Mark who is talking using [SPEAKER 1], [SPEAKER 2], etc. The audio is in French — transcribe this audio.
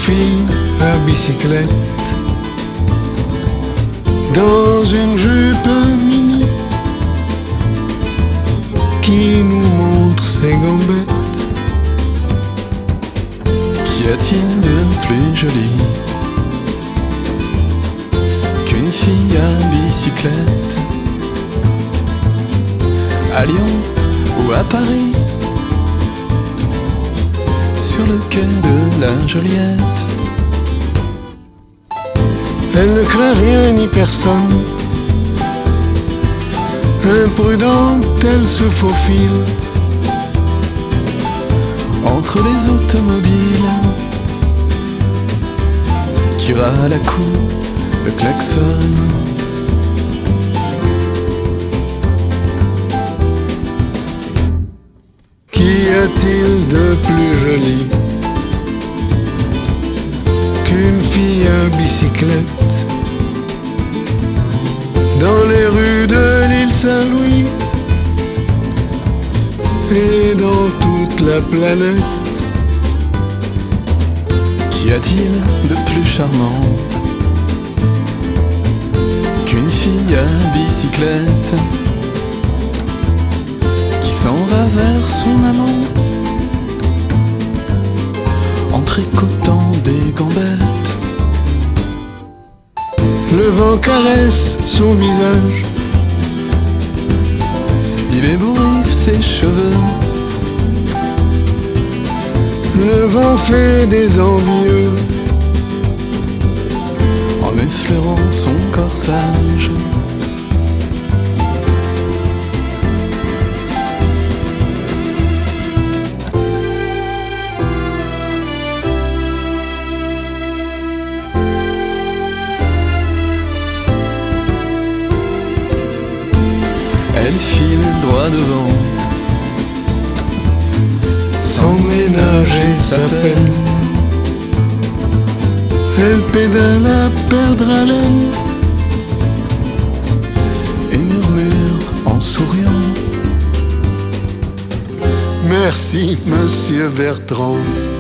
[SPEAKER 1] fille à bicyclette dans une jupe mini qui nous montre ses gambettes.
[SPEAKER 2] Qu'y a-t-il de plus joli qu'une fille à bicyclette? À Lyon ou à Paris, sur le quai de la Joliette.
[SPEAKER 1] Elle ne craint rien ni personne, imprudente, elle se faufile
[SPEAKER 2] entre les automobiles qui râlent à coups de klaxon.
[SPEAKER 1] Qu'y a-t-il de plus joli qu'une fille à bicyclette dans les rues de l'île Saint-Louis et dans toute la planète?
[SPEAKER 2] Qu'y a-t-il de plus charmant qu'une fille à bicyclette qui s'en va vers son amant en tricotant des gambettes?
[SPEAKER 1] Le vent caresse son visage,
[SPEAKER 2] il ébouriffe ses cheveux.
[SPEAKER 1] le vent fait des envieux
[SPEAKER 2] en effleurant son corsage. Elle file droit devant,
[SPEAKER 1] sans ménager sa peine. Elle pédale à perdre haleine
[SPEAKER 2] et murmure en souriant:
[SPEAKER 1] merci, monsieur Bertrand.